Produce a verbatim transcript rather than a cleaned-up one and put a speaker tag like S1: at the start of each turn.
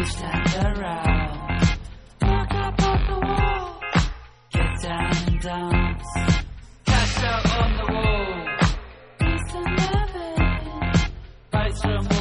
S1: stand around, look up at the wall, get down and dance, catch out on the wall, peace and loving, bites from